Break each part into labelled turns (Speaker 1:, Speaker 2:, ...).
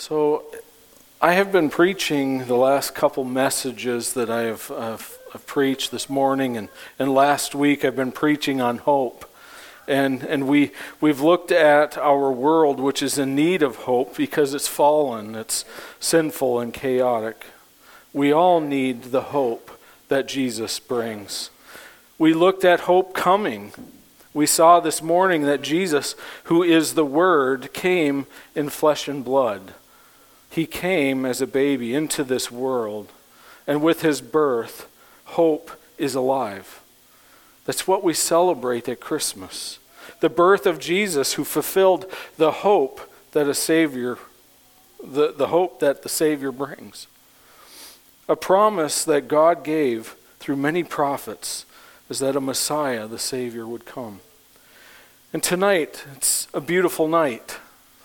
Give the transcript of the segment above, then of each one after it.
Speaker 1: So I have been preaching the last couple messages that I have preached this morning and last week I've been preaching on hope. And we've looked at our world, which is in need of hope because it's fallen, it's sinful and chaotic. We all need the hope that Jesus brings. We looked at hope coming. We saw this morning that Jesus, who is the Word, came in flesh and blood. He came as a baby into this world, and with his birth, hope is alive. That's what we celebrate at Christmas. The birth of Jesus, who fulfilled the hope that a Savior, the hope that the Savior brings. A promise that God gave through many prophets is that a Messiah, the Savior, would come. And tonight, it's a beautiful night.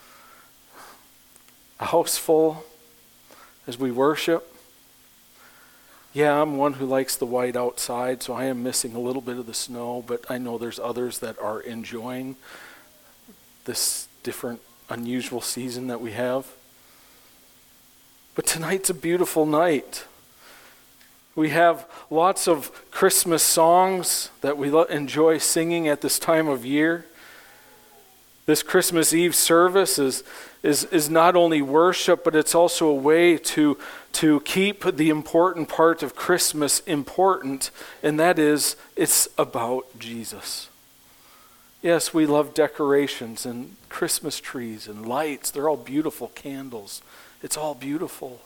Speaker 1: A house full as we worship. Yeah, I'm one who likes the white outside, so I am missing a little bit of the snow, but I know there's others that are enjoying this different, unusual season that we have. But tonight's a beautiful night. We have lots of Christmas songs that we enjoy singing at this time of year. This Christmas Eve service is not only worship, but it's also a way to keep the important part of Christmas important, and that is, it's about Jesus. Yes, we love decorations and Christmas trees and lights. They're all beautiful candles. It's all beautiful.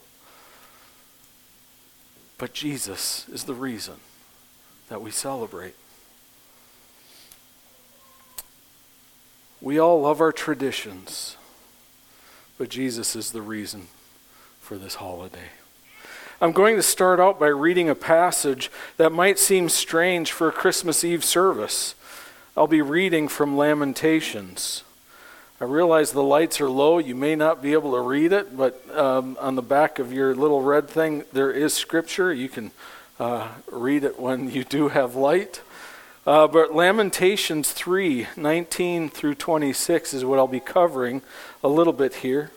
Speaker 1: But Jesus is the reason that we celebrate. We all love our traditions, but Jesus is the reason for this holiday. I'm going to start out by reading a passage that might seem strange for a Christmas Eve service. I'll be reading from Lamentations. I realize the lights are low. You may not be able to read it, but on the back of your little red thing, there is scripture. You can read it when you do have light. But Lamentations 3:19 through 26 is what I'll be covering a little bit here.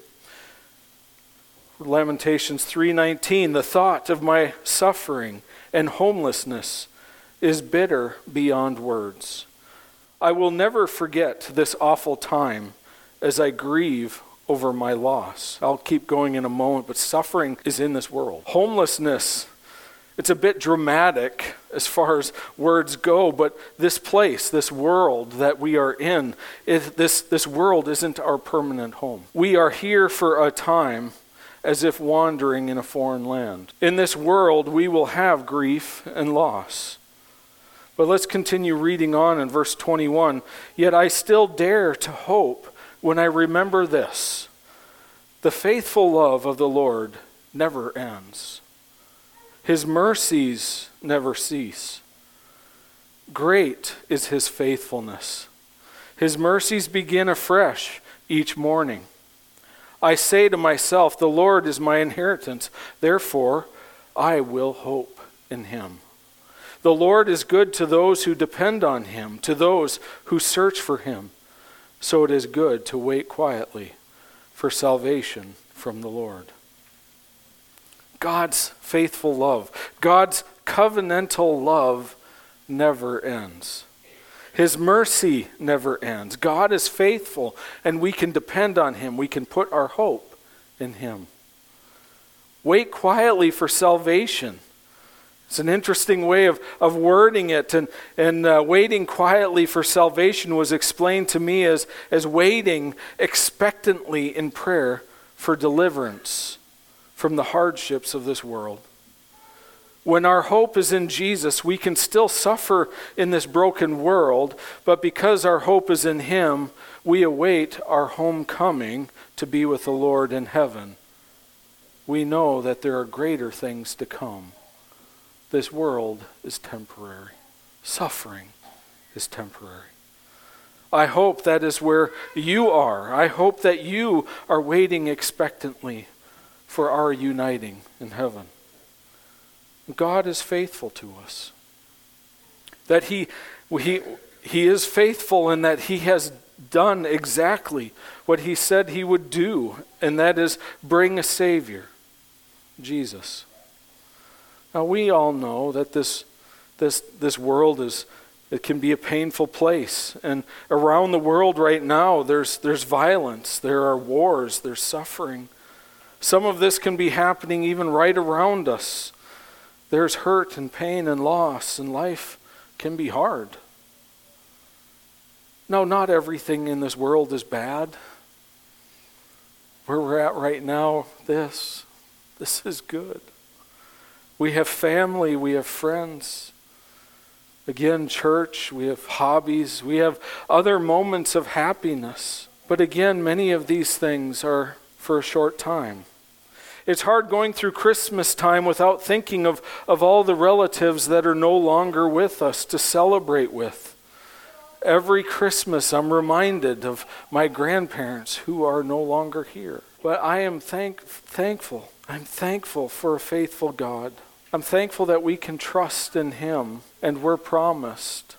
Speaker 1: Lamentations 3:19, the thought of my suffering and homelessness is bitter beyond words. I will never forget this awful time as I grieve over my loss. I'll keep going in a moment, but suffering is in this world. Homelessness, it's a bit dramatic as far as words go, but this place, this world that we are in, this world isn't our permanent home. We are here for a time as if wandering in a foreign land. In this world, we will have grief and loss. But let's continue reading on in verse 21. Yet I still dare to hope when I remember this. The faithful love of the Lord never ends. His mercies never cease. Great is his faithfulness. His mercies begin afresh each morning. I say to myself, the Lord is my inheritance. Therefore, I will hope in him. The Lord is good to those who depend on him, to those who search for him. So it is good to wait quietly for salvation from the Lord. God's faithful love, God's covenantal love never ends. His mercy never ends. God is faithful, and we can depend on him. We can put our hope in him. Wait quietly for salvation. It's an interesting way of wording it, and waiting quietly for salvation was explained to me as waiting expectantly in prayer for deliverance from the hardships of this world. When our hope is in Jesus, we can still suffer in this broken world, but because our hope is in him, we await our homecoming to be with the Lord in heaven. We know that there are greater things to come. This world is temporary. Suffering is temporary. I hope that is where you are. I hope that you are waiting expectantly for our uniting in heaven. God is faithful to us. That he is faithful in that he has done exactly what he said he would do, and that is bring a Savior, Jesus. Now we all know that this world it can be a painful place, and around the world right now there's violence, there are wars, there's suffering. Some of this can be happening even right around us. There's hurt and pain and loss, and life can be hard. No, not everything in this world is bad. Where we're at right now, this is good. We have family, we have friends. Again, church, we have hobbies, we have other moments of happiness. But again, many of these things are for a short time. It's hard going through Christmas time without thinking of all the relatives that are no longer with us to celebrate with. Every Christmas I'm reminded of my grandparents who are no longer here. But I am thankful. I'm thankful for a faithful God. I'm thankful that we can trust in Him, and we're promised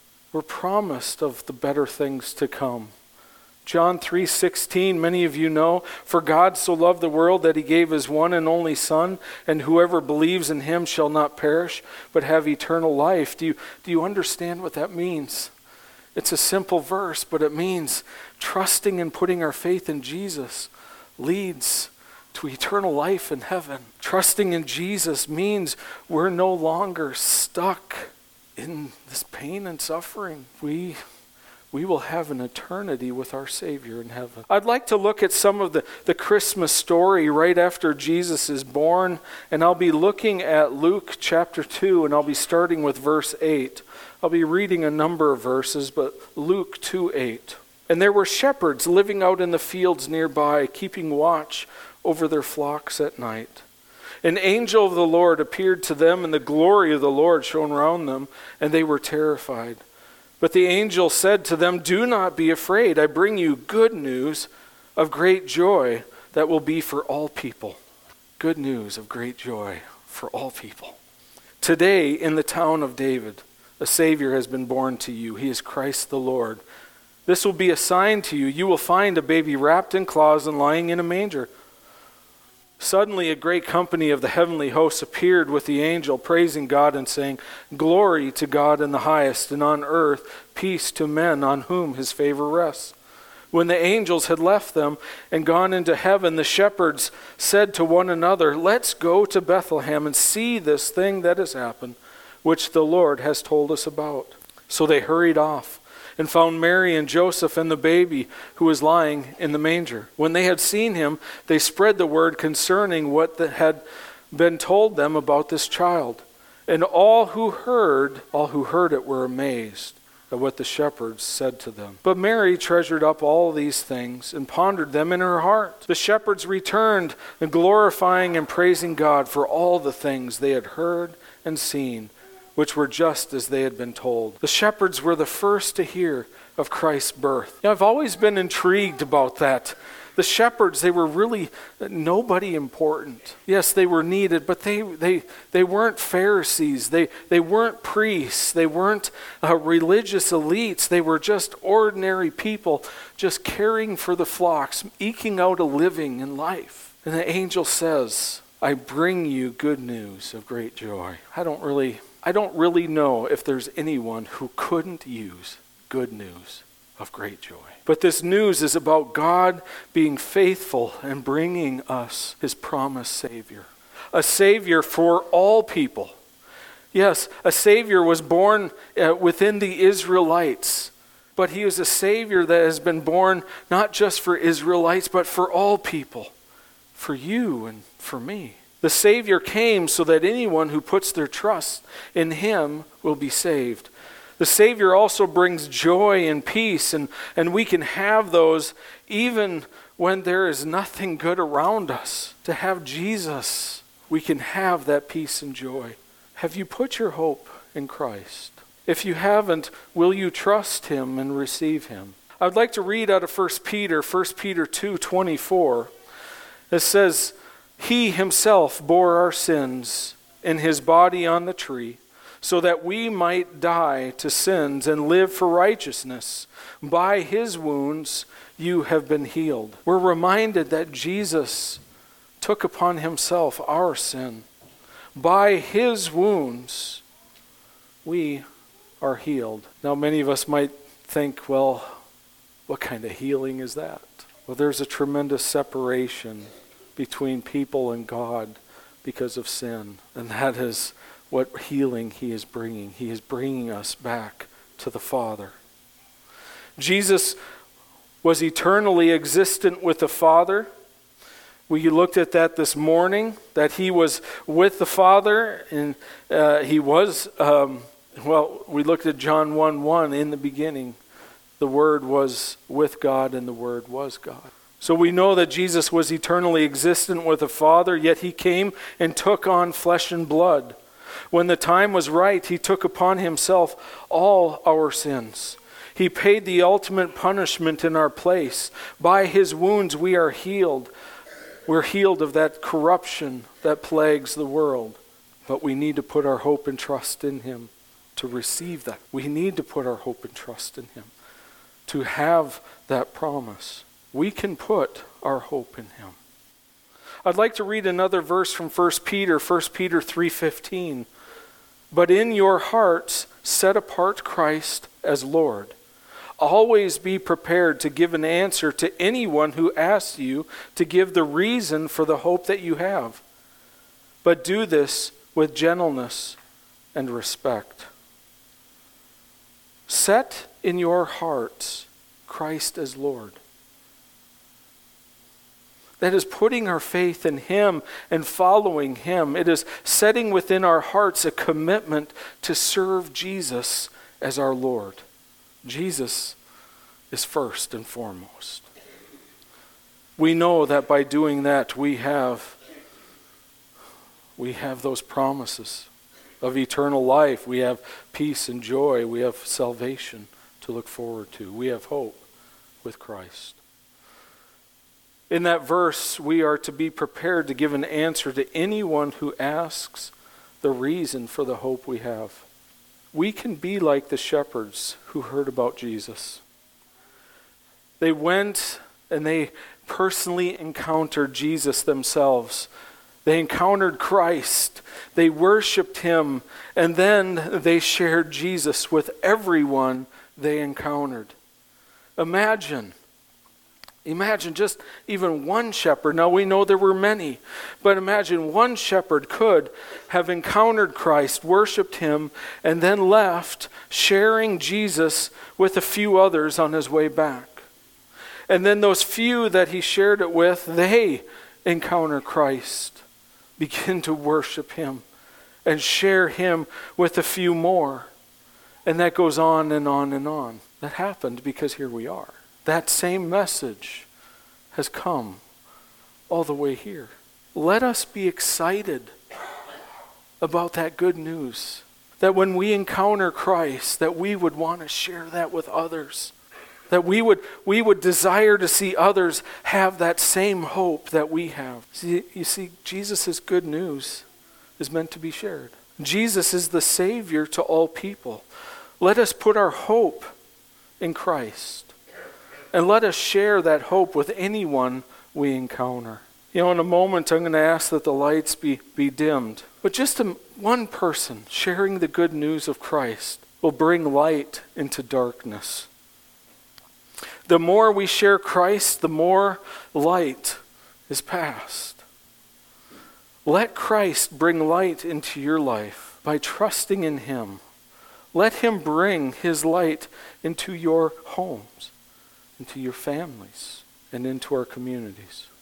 Speaker 1: of the better things to come. John 3:16, many of you know, for God so loved the world that He gave His one and only Son, and whoever believes in Him shall not perish, but have eternal life. Do you understand what that means? It's a simple verse, but it means trusting and putting our faith in Jesus leads to eternal life in heaven. Trusting in Jesus means we're no longer stuck in this pain and suffering. We will have an eternity with our Savior in heaven. I'd like to look at some of the Christmas story right after Jesus is born, and I'll be looking at Luke chapter 2, and I'll be starting with verse 8. I'll be reading a number of verses, but Luke 2:8. And there were shepherds living out in the fields nearby, keeping watch over their flocks at night. An angel of the Lord appeared to them, and the glory of the Lord shone around them, and they were terrified. But the angel said to them, "Do not be afraid. I bring you good news of great joy that will be for all people." Good news of great joy for all people. Today, in the town of David, a Savior has been born to you. He is Christ the Lord. This will be a sign to you. You will find a baby wrapped in cloths and lying in a manger. Suddenly a great company of the heavenly hosts appeared with the angel, praising God and saying, "Glory to God in the highest, and on earth peace to men on whom His favor rests." When the angels had left them and gone into heaven, the shepherds said to one another, "Let's go to Bethlehem and see this thing that has happened, which the Lord has told us about." So they hurried off and found Mary and Joseph and the baby who was lying in the manger. When they had seen him, they spread the word concerning what had been told them about this child. And all who heard it were amazed at what the shepherds said to them. But Mary treasured up all these things and pondered them in her heart. The shepherds returned, and glorifying and praising God for all the things they had heard and seen, which were just as they had been told. The shepherds were the first to hear of Christ's birth. I've always been intrigued about that. The shepherds, they were really nobody important. Yes, they were needed, but they weren't Pharisees. They weren't priests. They weren't religious elites. They were just ordinary people just caring for the flocks, eking out a living in life. And the angel says, "I bring you good news of great joy." I don't really know if there's anyone who couldn't use good news of great joy. But this news is about God being faithful and bringing us His promised Savior. A Savior for all people. Yes, a Savior was born within the Israelites. But He is a Savior that has been born not just for Israelites, but for all people. For you and for me. The Savior came so that anyone who puts their trust in Him will be saved. The Savior also brings joy and peace, and we can have those even when there is nothing good around us. To have Jesus, we can have that peace and joy. Have you put your hope in Christ? If you haven't, will you trust Him and receive Him? I'd like to read out of 1 Peter 2:24. It says, "He Himself bore our sins in His body on the tree, so that we might die to sins and live for righteousness. By his wounds you have been healed. We're reminded that Jesus took upon himself our sin. By his wounds we are healed. Now many of us might think, well, what kind of healing is that? Well, there's a tremendous separation between people and God because of sin. And that is what healing he is bringing. He is bringing us back to the Father. Jesus was eternally existent with the Father. We looked at that this morning, that he was with the Father, and we looked at John 1:1, in the beginning. The Word was with God, and the Word was God. So we know that Jesus was eternally existent with the Father, yet he came and took on flesh and blood. When the time was right, he took upon himself all our sins. He paid the ultimate punishment in our place. By his wounds we are healed. We're healed of that corruption that plagues the world. But we need to put our hope and trust in him to receive that. We need to put our hope and trust in him to have that promise. We can put our hope in him. I'd like to read another verse from 1 Peter 3:15. But in your hearts set apart Christ as Lord. Always be prepared to give an answer to anyone who asks you to give the reason for the hope that you have. But do this with gentleness and respect. Set in your hearts Christ as Lord. That is putting our faith in him and following him. It is setting within our hearts a commitment to serve Jesus as our Lord. Jesus is first and foremost. We know that by doing that we have those promises of eternal life. We have peace and joy. We have salvation to look forward to. We have hope with Christ. In that verse, we are to be prepared to give an answer to anyone who asks the reason for the hope we have. We can be like the shepherds who heard about Jesus. They went and they personally encountered Jesus themselves. They encountered Christ. They worshiped him. And then they shared Jesus with everyone they encountered. Imagine just even one shepherd. Now we know there were many, but imagine one shepherd could have encountered Christ, worshiped him, and then left sharing Jesus with a few others on his way back. And then those few that he shared it with, they encounter Christ, begin to worship him, and share him with a few more. And that goes on and on and on. That happened because here we are. That same message has come all the way here. Let us be excited about that good news. That when we encounter Christ, that we would want to share that with others. That we would desire to see others have that same hope that we have. You see, Jesus' good news is meant to be shared. Jesus is the Savior to all people. Let us put our hope in Christ. And let us share that hope with anyone we encounter. You know, in a moment I'm going to ask that the lights be dimmed. But just one person sharing the good news of Christ will bring light into darkness. The more we share Christ, the more light is passed. Let Christ bring light into your life by trusting in him. Let him bring his light into your homes, into your families, and into our communities.